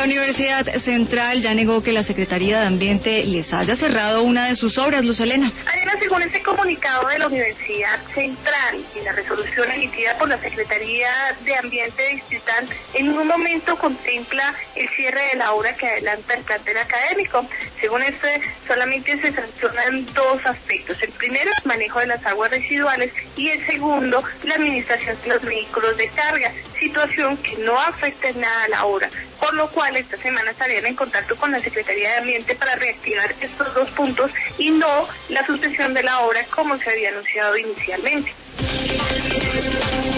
La Universidad Central ya negó que la Secretaría de Ambiente les haya cerrado una de sus obras, Luz Helena. Además, según este comunicado de la Universidad Central y la resolución emitida por la Secretaría de Ambiente Distrital, en un momento contempla el cierre de la obra que adelanta el plantel académico. Según este, solamente se sancionan dos aspectos. El primero, el manejo de las aguas residuales, y el segundo, la administración de los vehículos de carga, situación que no afecta en nada a la obra, por lo cual esta semana estarían en contacto con la Secretaría de Ambiente para reactivar estos dos puntos y no la suspensión de la obra como se había anunciado inicialmente.